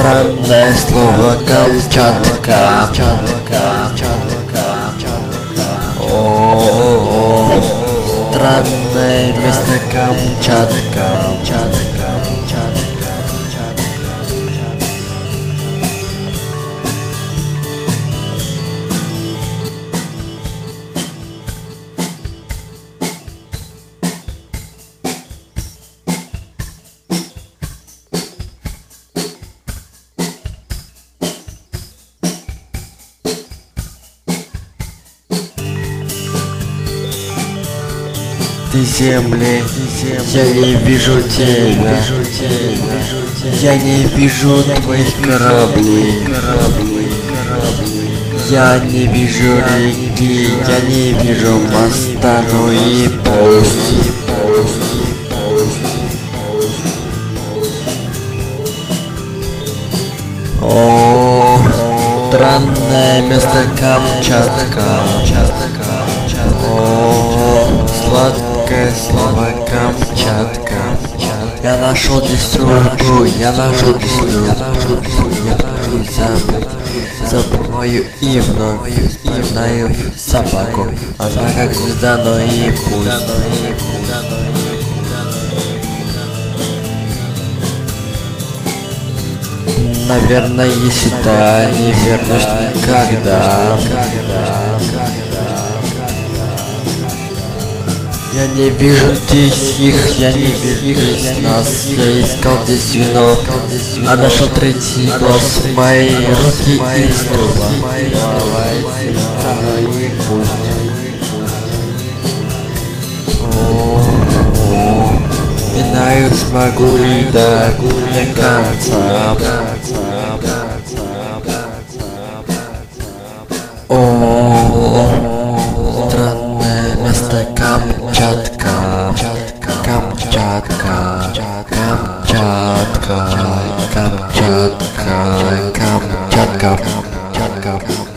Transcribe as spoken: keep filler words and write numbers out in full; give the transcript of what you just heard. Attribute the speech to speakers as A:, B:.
A: Странное слово Камчатка. О, странное место Камчатка. Ты земли, я не вижу тебя, я не вижу твоих кораблей, я не вижу реки, я не вижу моста, ну и пусть. О, странное место Камчатка. О, сладкое слово Камчатка. Я нашел здесь дружбу, я нашел здесь дружбу, я нашел забыть, забываю и вновь вспоминаю собаку. Она как звезда, но и пусть. Наверное, сюда не вернусь никогда. Я не вижу здесь их, я не вижу здесь нас. Я искал здесь вино, а нашел третий глаз. Мои руки и снова. Знаю, смогу ли до конца. О, странное место Камчатка. Камчатка. Камчатка. Камчатка. Камчатка. Камчатка.